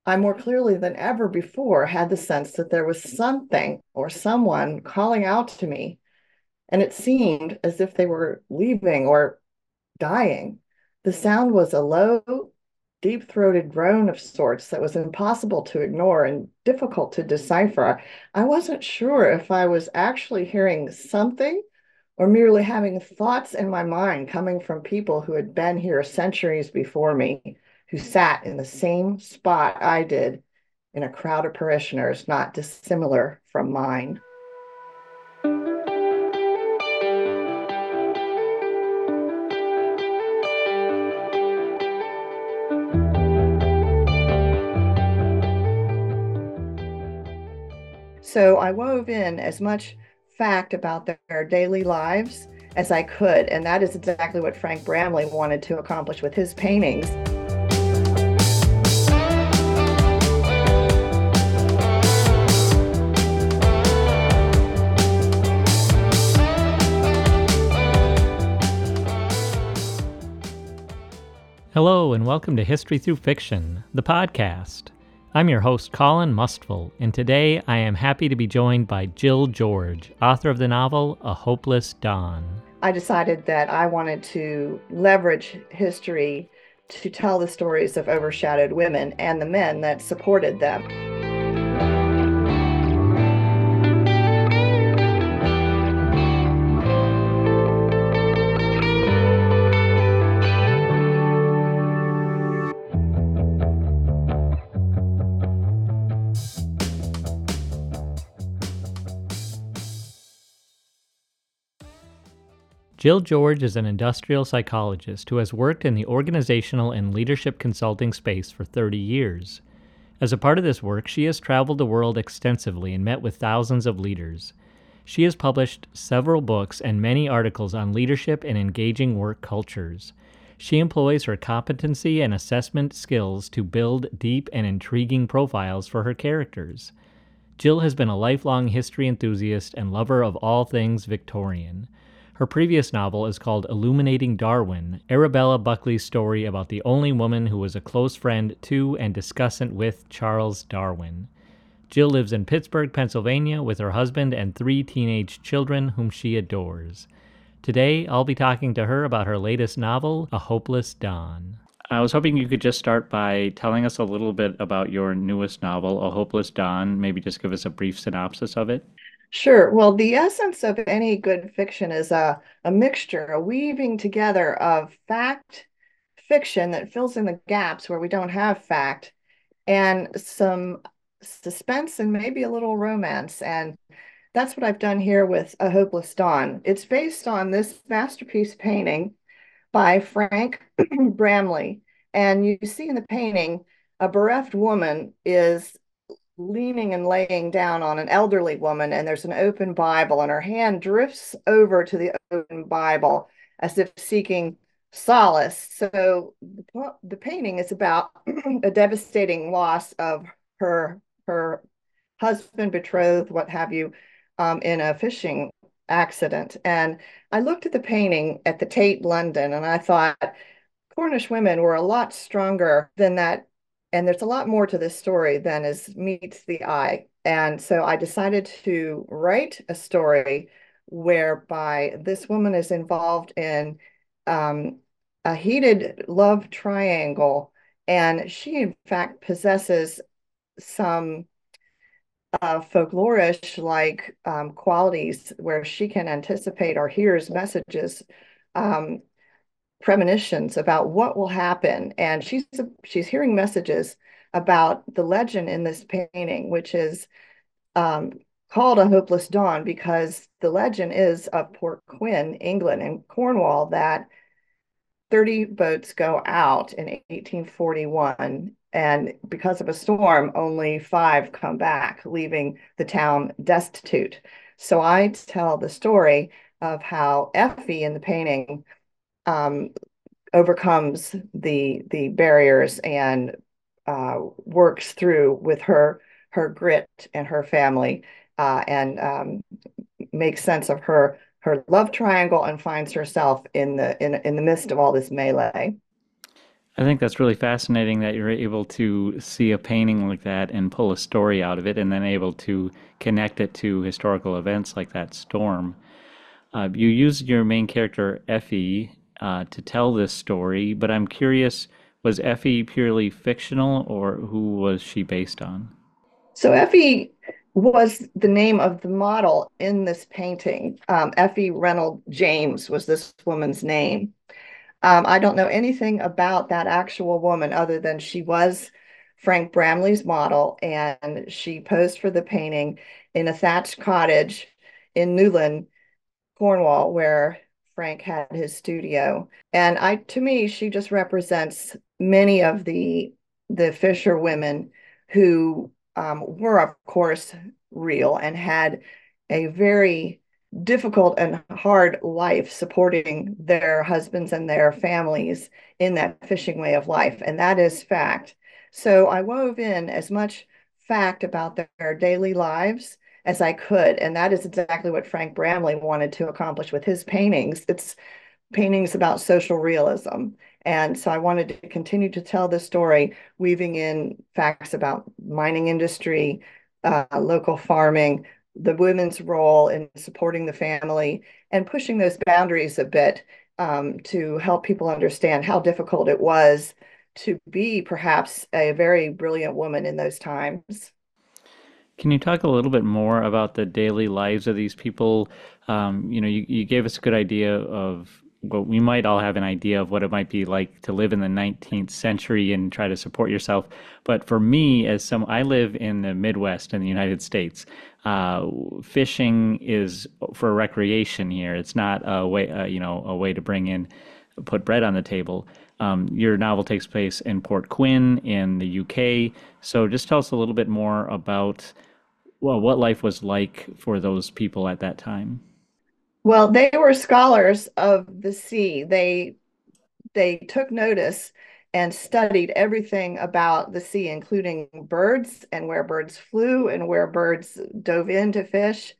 I more clearly than ever before had the sense that there was something or someone calling out to me, and it seemed as if they were leaving or dying. The sound was a low, deep-throated groan of sorts that was impossible to ignore and difficult to decipher. I wasn't sure if I was actually hearing something or merely having thoughts in my mind coming from people who had been here centuries before me, who sat in the same spot I did in a crowd of parishioners not dissimilar from mine. So I wove in as much fact about their daily lives as I could. And that is exactly what Frank Bramley wanted to accomplish with his paintings. Hello, and welcome to History Through Fiction, the podcast. I'm your host, Colin Mustful, and today I am happy to be joined by Jill George, author of the novel A Hopeless Dawn. I decided that I wanted to leverage history to tell the stories of overshadowed women and the men that supported them. Jill George is an industrial psychologist who has worked in the organizational and leadership consulting space for 30 years. As a part of this work, she has traveled the world extensively and met with thousands of leaders. She has published several books and many articles on leadership and engaging work cultures. She employs her competency and assessment skills to build deep and intriguing profiles for her characters. Jill has been a lifelong history enthusiast and lover of all things Victorian. Her previous novel is called Illuminating Darwin, Arabella Buckley's story about the only woman who was a close friend to and discussant with Charles Darwin. Jill lives in Pittsburgh, Pennsylvania, with her husband and 3 teenage children whom she adores. Today, I'll be talking to her about her latest novel, A Hopeless Dawn. I was hoping you could just start by telling us a little bit about your newest novel, A Hopeless Dawn. Maybe just give us a brief synopsis of it. Sure. Well, the essence of any good fiction is a mixture, a weaving together of fact fiction that fills in the gaps where we don't have fact, and some suspense and maybe a little romance. And that's what I've done here with A Hopeless Dawn. It's based on this masterpiece painting by Frank Bramley. And you see in the painting, a bereft woman is leaning and laying down on an elderly woman, and there's an open Bible, and her hand drifts over to the open Bible as if seeking solace. So the painting is about a devastating loss of her husband, betrothed, what have you, in a fishing accident. And I looked at the painting at the Tate, London, and I thought Cornish women were a lot stronger than that. And there's a lot more to this story than is meets the eye. And so I decided to write a story whereby this woman is involved in a heated love triangle. And she, in fact, possesses some folklorish like qualities where she can anticipate or hears messages, um, premonitions about what will happen. And she's hearing messages about the legend in this painting, which is um, called A Hopeless Dawn because the legend is of Port Quin, England, and Cornwall, that 30 boats go out in 1841. And because of a storm, only 5 come back, leaving the town destitute. So I tell the story of how Effie in the painting um, overcomes the barriers and works through with her grit and her family, and makes sense of her love triangle and finds herself in the midst of all this melee. I think that's really fascinating that you're able to see a painting like that and pull a story out of it and then able to connect it to historical events like that storm. You used your main character, Effie, to tell this story, but I'm curious, was Effie purely fictional or who was she based on? So Effie was the name of the model in this painting. Effie Reynold James was this woman's name. I don't know anything about that actual woman other than she was Frank Bramley's model, and she posed for the painting in a thatched cottage in Newlyn, Cornwall, where Frank had his studio. And to me, she just represents many of the Fisher women who were, of course, real and had a very difficult and hard life supporting their husbands and their families in that fishing way of life. And that is fact. So I wove in as much fact about their daily lives as I could. And that is exactly what Frank Bramley wanted to accomplish with his paintings. It's paintings about social realism. And so I wanted to continue to tell the story, weaving in facts about mining industry, local farming, the women's role in supporting the family, and pushing those boundaries a bit to help people understand how difficult it was to be perhaps a very brilliant woman in those times. Can you talk a little bit more about the daily lives of these people? You gave us a good idea of what we might all have an idea of what it might be like to live in the 19th century and try to support yourself. But for me, I live in the Midwest in the United States. Fishing is for recreation here. It's not a way, a way to put bread on the table. Your novel takes place in Port Quinn in the UK. So just tell us a little bit more about what life was like for those people at that time. Well, they were scholars of the sea. They took notice and studied everything about the sea, including birds and where birds flew and where birds dove in to fish,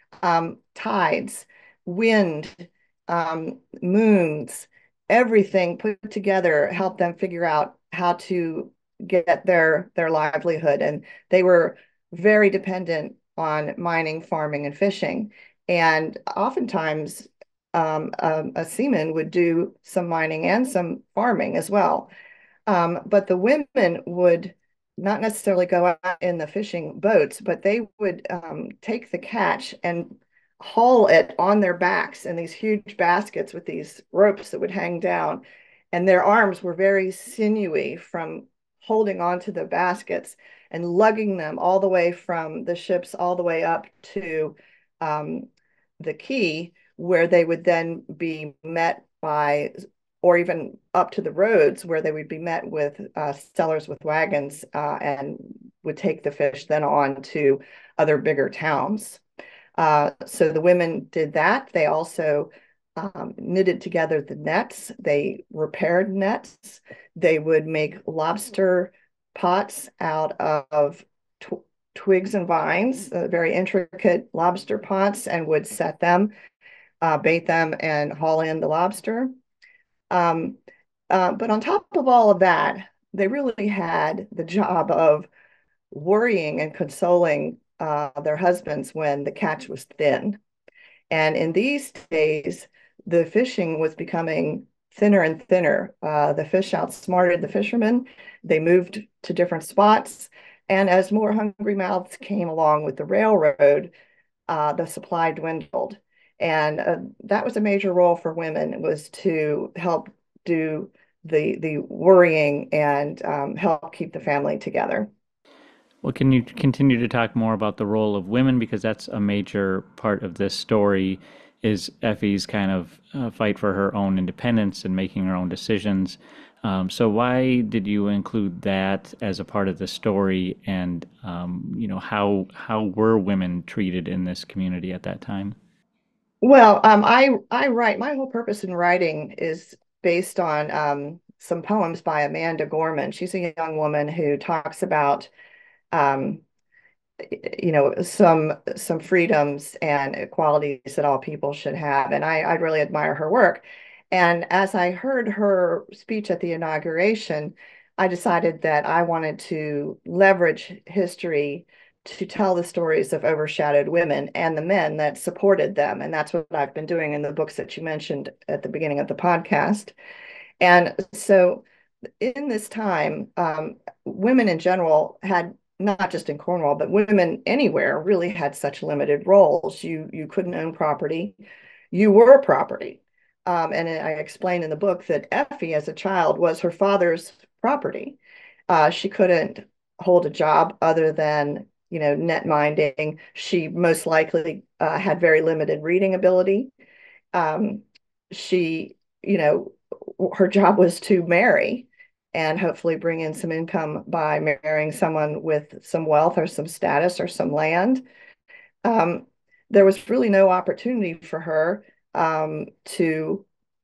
tides, wind, moons, everything put together helped them figure out how to get their livelihood. And they were very dependent on mining, farming, and fishing. And oftentimes, a seaman would do some mining and some farming as well. But the women would not necessarily go out in the fishing boats, but they would take the catch and haul it on their backs in these huge baskets with these ropes that would hang down. And their arms were very sinewy from holding onto the baskets and lugging them all the way from the ships all the way up to um, the quay, where they would then be met by, or even up to the roads where they would be met with sellers with wagons and would take the fish then on to other bigger towns. So the women did that. They also knitted together the nets. They repaired nets. They would make lobster pots out of twigs and vines, very intricate lobster pots, and would set them, bait them, and haul in the lobster. Um, but on top of all of that, they really had the job of worrying and consoling their husbands when the catch was thin. And in these days, the fishing was becoming thinner and thinner. The fish outsmarted the fishermen. They moved to different spots. And as more hungry mouths came along with the railroad, the supply dwindled. And that was a major role for women, was to help do the worrying and help keep the family together. Well, can you continue to talk more about the role of women because that's a major part of this story is Effie's kind of fight for her own independence and making her own decisions. So why did you include that as a part of the story, and how were women treated in this community at that time? Well, I write. My whole purpose in writing is based on some poems by Amanda Gorman. She's a young woman who talks about um, some freedoms and equalities that all people should have, and I really admire her work. And as I heard her speech at the inauguration, I decided that I wanted to leverage history to tell the stories of overshadowed women and the men that supported them. And that's what I've been doing in the books that you mentioned at the beginning of the podcast. And so in this time, women in general had, not just in Cornwall, but women anywhere really had such limited roles. You couldn't own property, you were property. And I explained in the book that Effie, as a child, was her father's property. She couldn't hold a job other than, net minding. She most likely had very limited reading ability. Um, she, you know, her job was to marry and hopefully bring in some income by marrying someone with some wealth or some status or some land. Um, there was really no opportunity for her to,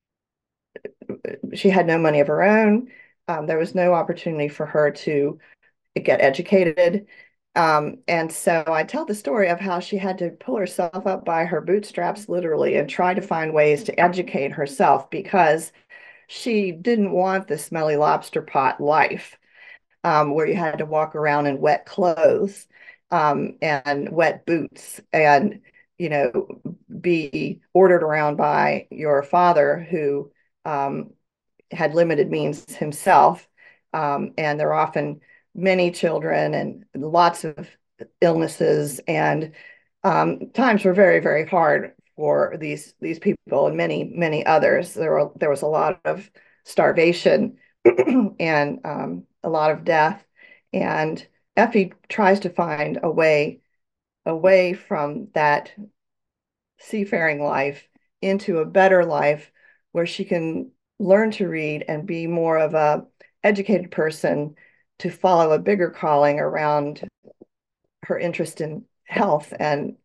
she had no money of her own. There was no opportunity for her to get educated. And so I tell the story of how she had to pull herself up by her bootstraps, literally, and try to find ways to educate herself because she didn't want the smelly lobster pot life, where you had to walk around in wet clothes, and wet boots and, you know, be ordered around by your father who um, had limited means himself. And there are often many children and lots of illnesses, and times were very, very hard for these people and many others. There was a lot of starvation and a lot of death. And Effie tries to find a way away from that seafaring life into a better life where she can learn to read and be more of a educated person to follow a bigger calling around her interest in health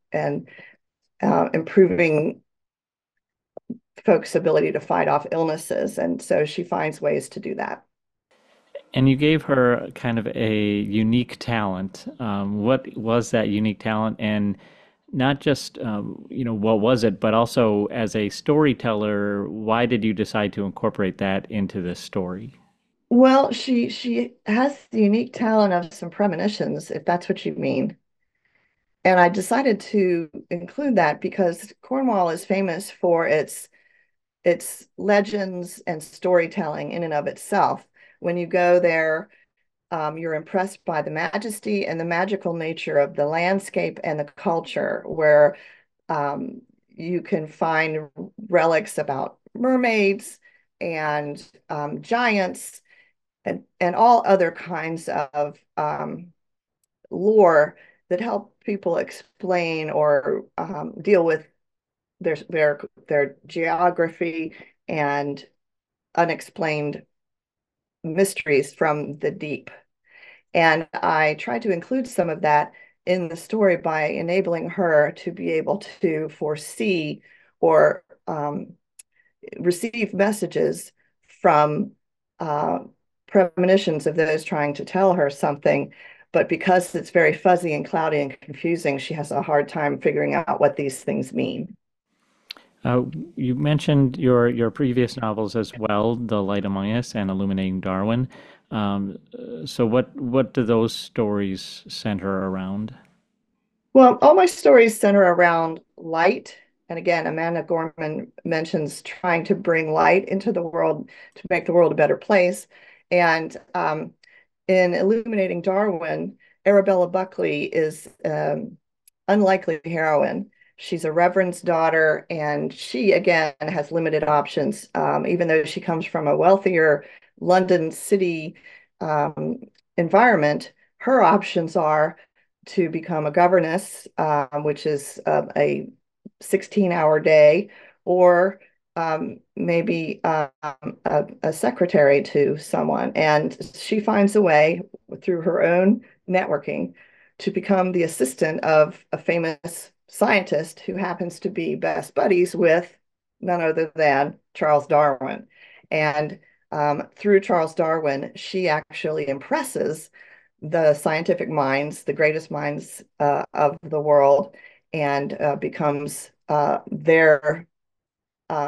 and improving folks' ability to fight off illnesses. And so she finds ways to do that. And you gave her kind of a unique talent. What was that unique talent? And not just, what was it, but also as a storyteller, why did you decide to incorporate that into this story? Well, she has the unique talent of some premonitions, if that's what you mean. And I decided to include that because Cornwall is famous for its legends and storytelling in and of itself. When you go there, you're impressed by the majesty and the magical nature of the landscape and the culture, where you can find relics about mermaids and giants and all other kinds of lore that help people explain or deal with their geography and unexplained mysteries from the deep. And I tried to include some of that in the story by enabling her to be able to foresee or receive messages from uh, premonitions of those trying to tell her something. But because it's very fuzzy and cloudy and confusing, she has a hard time figuring out what these things mean. Uh, you mentioned your previous novels as well, The Light Among Us and Illuminating Darwin. So what do those stories center around? Well, all my stories center around light. And again, Amanda Gorman mentions trying to bring light into the world to make the world a better place. And in Illuminating Darwin, Arabella Buckley is unlikely heroine. She's a reverend's daughter, and she, again, has limited options. Even though she comes from a wealthier London city um, environment, her options are to become a governess, which is a 16-hour day, or maybe a secretary to someone. And she finds a way through her own networking to become the assistant of a famous scientist who happens to be best buddies with none other than Charles Darwin. And through Charles Darwin, she actually impresses the scientific minds, the greatest minds of the world, and becomes their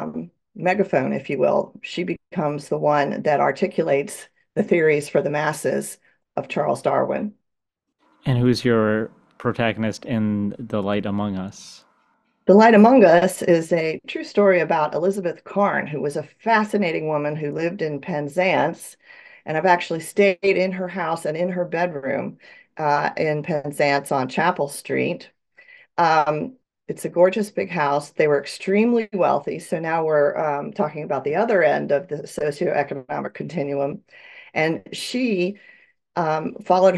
megaphone, if you will. She becomes the one that articulates the theories for the masses of Charles Darwin. And who's your protagonist in The Light Among Us? The Light Among Us is a true story about Elizabeth Carn, who was a fascinating woman who lived in Penzance. And I've actually stayed in her house and in her bedroom in Penzance on Chapel Street. Um, it's a gorgeous big house. They were extremely wealthy. So now we're talking about the other end of the socioeconomic continuum. And she followed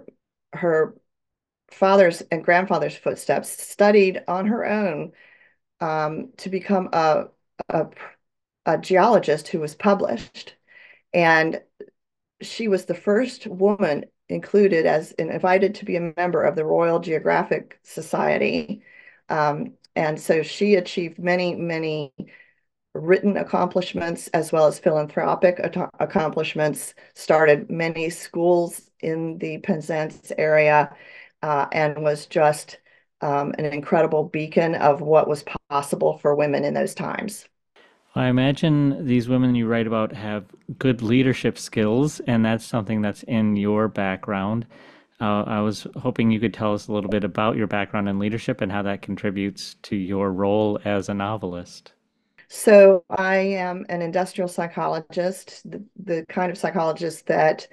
her father's and grandfather's footsteps, studied on her own to become a, a geologist who was published. And she was the first woman included as invited to be a member of the Royal Geographic Society. And so she achieved many, many written accomplishments as well as philanthropic accomplishments, started many schools in the Penzance area, and was just an incredible beacon of what was possible for women in those times. I imagine these women you write about have good leadership skills, and that's something that's in your background. I was hoping you could tell us a little bit about your background in leadership and how that contributes to your role as a novelist. So I am an industrial psychologist, the kind of psychologist that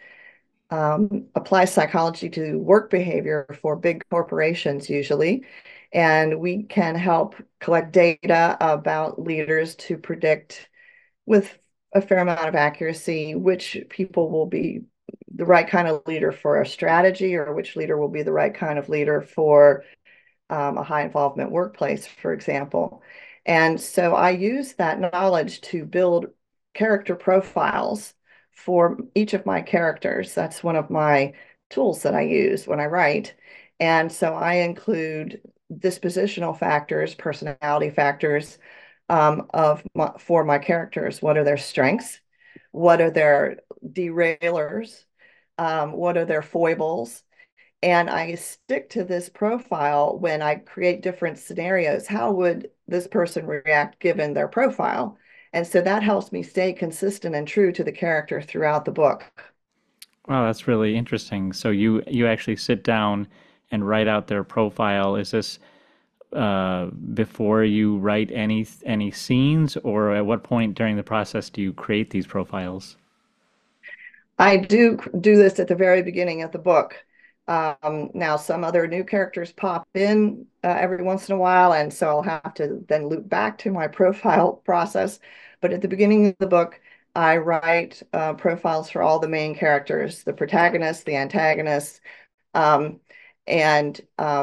applies psychology to work behavior for big corporations usually. And we can help collect data about leaders to predict with a fair amount of accuracy which people will be the right kind of leader for a strategy or which leader will be the right kind of leader for a high involvement workplace, for example. And so I use that knowledge to build character profiles for each of my characters. That's one of my tools that I use when I write. And so I include dispositional factors, personality factors for my characters. What are their strengths? What are their derailers? What are their foibles? And I stick to this profile when I create different scenarios. How would this person react given their profile? And so that helps me stay consistent and true to the character throughout the book. Wow, that's really interesting. So you actually sit down and write out their profile. Is this before you write any scenes, or at what point during the process do you create these profiles? I do this at the very beginning of the book. Now, some other new characters pop in every once in a while, and so I'll have to then loop back to my profile process. But at the beginning of the book, I write profiles for all the main characters, the protagonist, the antagonist, um, and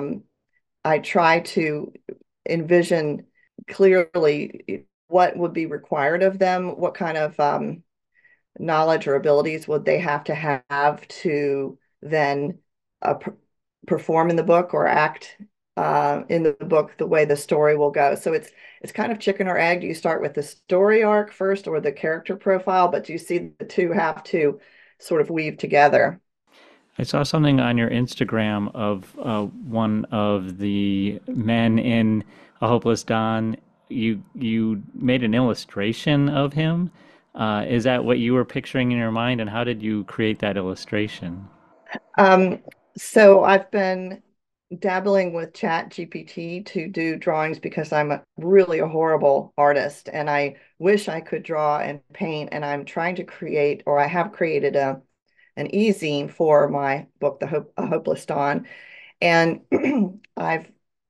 I try to envision clearly what would be required of them, what kind of knowledge or abilities would they have to have to then perform in the book or act in the book the way the story will go. So it's kind of chicken or egg. Do you start with the story arc first or the character profile? But do you see the two have to sort of weave together? I saw something on your Instagram of one of the men in A Hopeless Dawn. You made an illustration of him. Is that what you were picturing in your mind, and how did you create that illustration? Um, so I've been dabbling with Chat GPT to do drawings because I'm really a horrible artist and I wish I could draw and paint. And I'm trying to create, or I have created an e-zine for my book, A Hopeless Dawn. And I've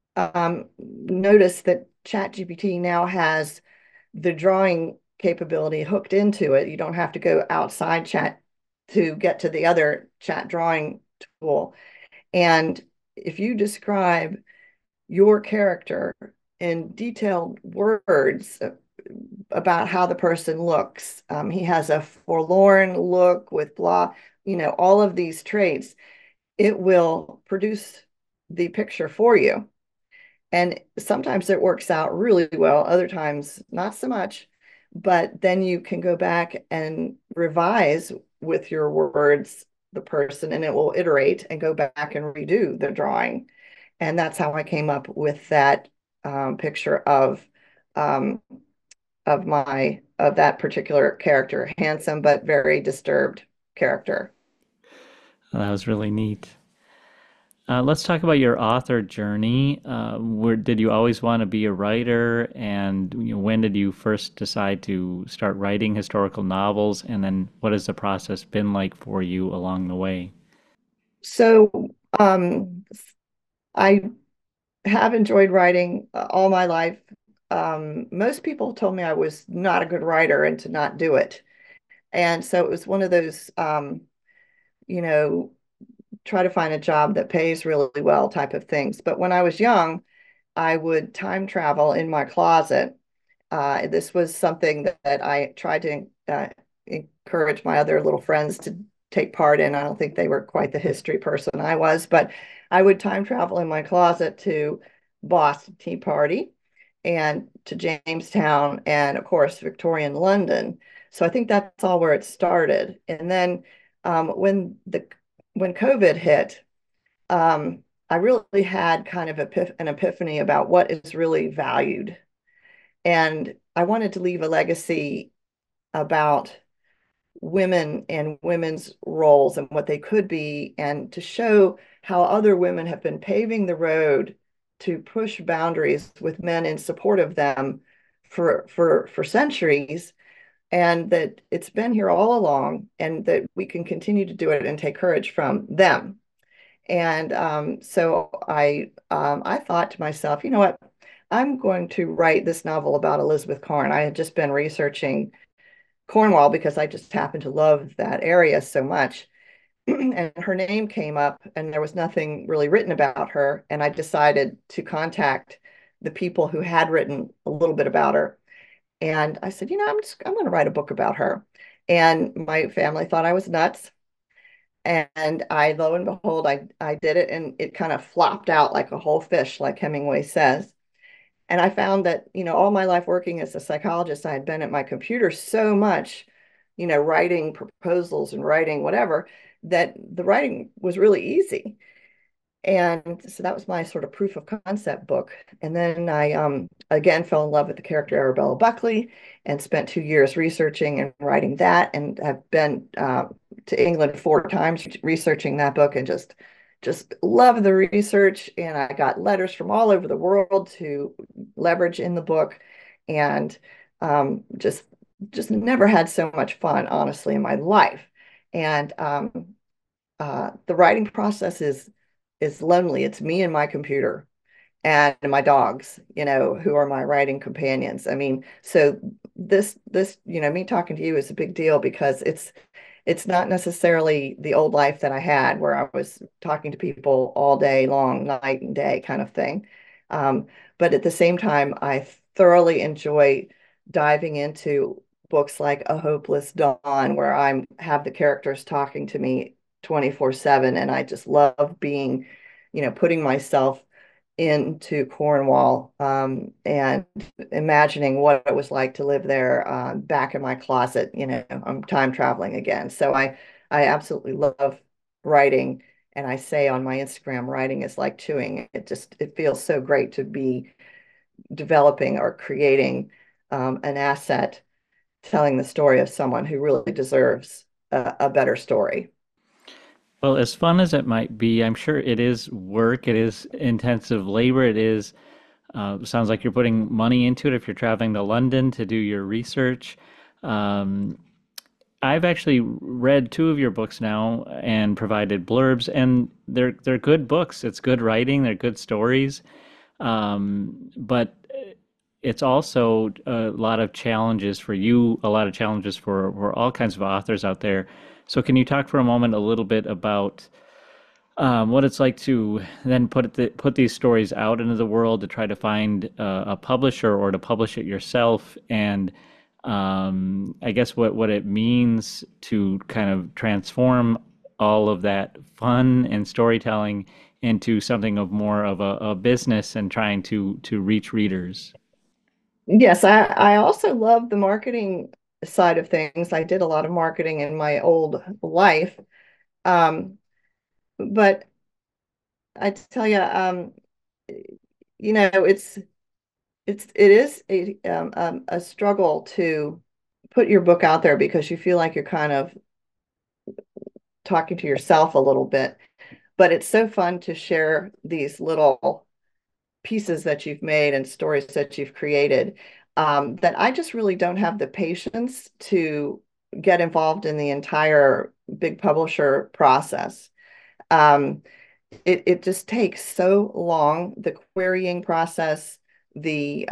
noticed that Chat GPT now has the drawing capability hooked into it. You don't have to go outside Chat to get to the other Chat drawing tool. And if you describe your character in detailed words about how the person looks, he has a forlorn look with blah, all of these traits, it will produce the picture for you. And sometimes it works out really well, other times not so much. But then you can go back and revise with your words the person, and it will iterate and go back and redo the drawing. And that's how I came up with that picture of um, of that particular character, handsome but very disturbed character. That was really neat. Let's talk about your author journey. Where did you always want to be a writer, and when did you first decide to start writing historical novels? And then, what has the process been like for you along the way? So I have enjoyed writing all my life. Most people told me I was not a good writer and to not do it. And so it was one of those, you know, try to find a job that pays really well type of things. But when I was young, I would time travel in my closet. This was something that I tried to encourage my other little friends to take part in. I don't think they were quite the history person I was, but I would time travel in my closet to Boston Tea Party and to Jamestown and, of course, Victorian London. So I think that's all where it started. And then when COVID hit, I really had kind of an epiphany about what is really valued. And I wanted to leave a legacy about women and women's roles and what they could be, and to show how other women have been paving the road to push boundaries with men in support of them for centuries, and that it's been here all along, and that we can continue to do it and take courage from them. And so I thought to myself, you know what? I'm going to write this novel about Elizabeth Corrin. I had just been researching Cornwall because I just happen to love that area so much. And her name came up, and there was nothing really written about her. And I decided to contact the people who had written a little bit about her. And I said, I'm going to write a book about her. And my family thought I was nuts. And lo and behold, I did it, and it kind of flopped out like a whole fish, like Hemingway says. And I found that, all my life working as a psychologist, I had been at my computer so much, writing proposals and writing whatever, that the writing was really easy. And so that was my sort of proof of concept book. And then I again fell in love with the character Arabella Buckley and spent 2 years researching and writing that. And I've been to England 4 times researching that book, and just love the research. And I got letters from all over the world to leverage in the book, and just never had so much fun, honestly, in my life. And the writing process is lonely. It's me and my computer and my dogs, who are my writing companions. I mean, so this, me talking to you is a big deal because it's not necessarily the old life that I had where I was talking to people all day long, night and day kind of thing. Um, but at the same time, I thoroughly enjoy diving into books like A Hopeless Dawn, where I have the characters talking to me 24/7, and I just love being, putting myself into Cornwall, and imagining what it was like to live there, back in my closet. I'm time traveling again. So I absolutely love writing. And I say on my Instagram, writing is like chewing. It feels so great to be developing or creating an asset, telling the story of someone who really deserves a better story. Well, as fun as it might be, I'm sure it is work. It is intensive labor. It is, sounds like you're putting money into it if you're traveling to London to do your research. Um, I've actually read two of your books now and provided blurbs, and they're good books. It's good writing. They're good stories. But it's also a lot of challenges for you, a lot of challenges for all kinds of authors out there. So, can you talk for a moment a little bit about what it's like to then put these stories out into the world to try to find a publisher or to publish it yourself, and I guess what it means to kind of transform all of that fun and storytelling into something of more of a business and trying to reach readers. Yes, I also love the marketing side of things. I did a lot of marketing in my old life. Um, but I tell you, it's it is a struggle to put your book out there because you feel like you're kind of talking to yourself a little bit. But it's so fun to share these little pieces that you've made and stories that you've created, that I just really don't have the patience to get involved in the entire big publisher process. Um, it just takes so long, the querying process, the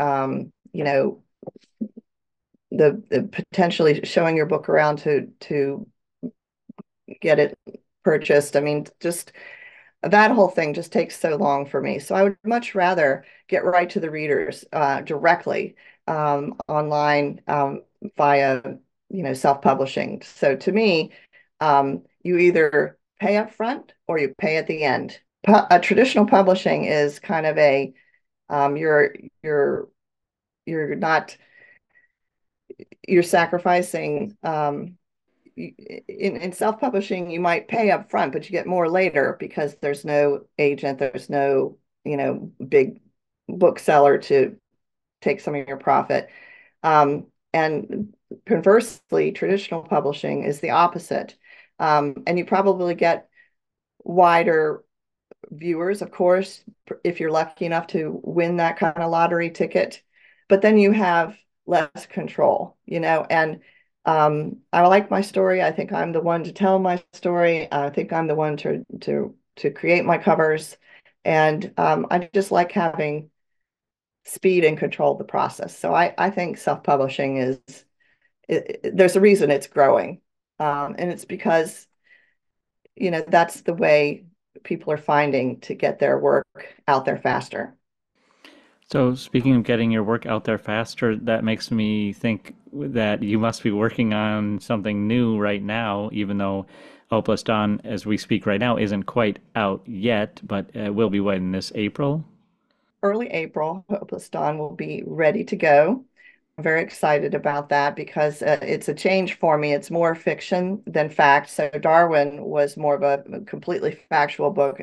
the potentially showing your book around to get it purchased. I mean, just that whole thing just takes so long for me. So I would much rather get right to the readers directly, online, via self-publishing. So to me, you either pay up front or you pay at the end. Traditional publishing is kind of a um, you're you're you're not you're sacrificing, in self-publishing, you might pay up front, but you get more later because there's no agent, there's no, big bookseller to take some of your profit. And conversely, traditional publishing is the opposite. And you probably get wider viewers, of course, if you're lucky enough to win that kind of lottery ticket. But then you have less control, and I like my story. I think I'm the one to tell my story. I think I'm the one to create my covers, and I just like having speed and control of the process. So I think self-publishing there's a reason it's growing, and it's because that's the way people are finding to get their work out there faster. So, speaking of getting your work out there faster, that makes me think that you must be working on something new right now, even though Hopeless Dawn, as we speak right now, isn't quite out yet, but will be when, this April? Early April, Hopeless Dawn will be ready to go. I'm very excited about that because it's a change for me. It's more fiction than fact. So Darwin was more of a completely factual book,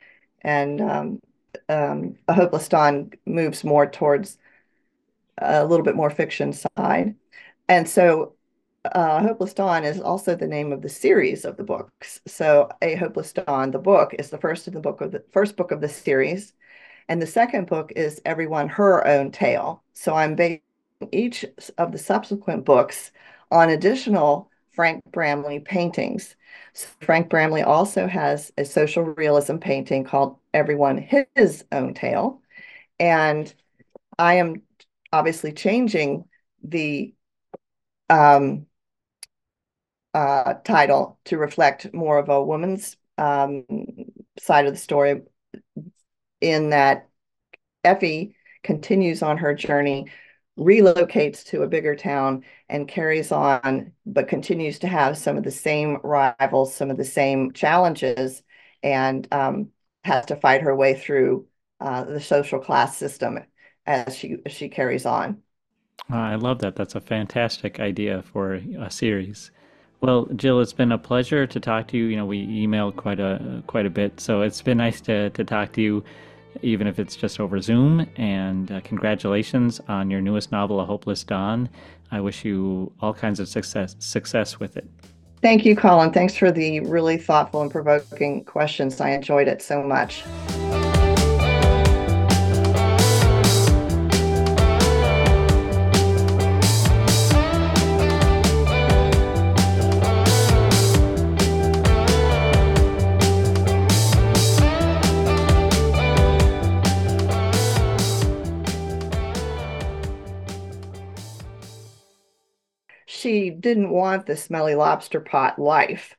and A Hopeless Dawn moves more towards a little bit more fiction side. And so Hopeless Dawn is also the name of the series of the books. So A Hopeless Dawn, the book, is the first book of the series. And the second book is Everyone Her Own Tale. So I'm basing each of the subsequent books on additional Frank Bramley paintings. So Frank Bramley also has a social realism painting called Everyone His Own Tale. And I am obviously changing the um, title to reflect more of a woman's side of the story, in that Effie continues on her journey, relocates to a bigger town, and carries on, but continues to have some of the same rivals, some of the same challenges, and has to fight her way through the social class system as she carries on. I love that. That's a fantastic idea for a series. Well, Jill, it's been a pleasure to talk to you. We emailed quite a bit, so it's been nice to talk to you, even if it's just over Zoom. And congratulations on your newest novel, A Hopeless Dawn. I wish you all kinds of success with it. Thank you, Colin. Thanks for the really thoughtful and provoking questions. I enjoyed it so much. She didn't want the smelly lobster pot life.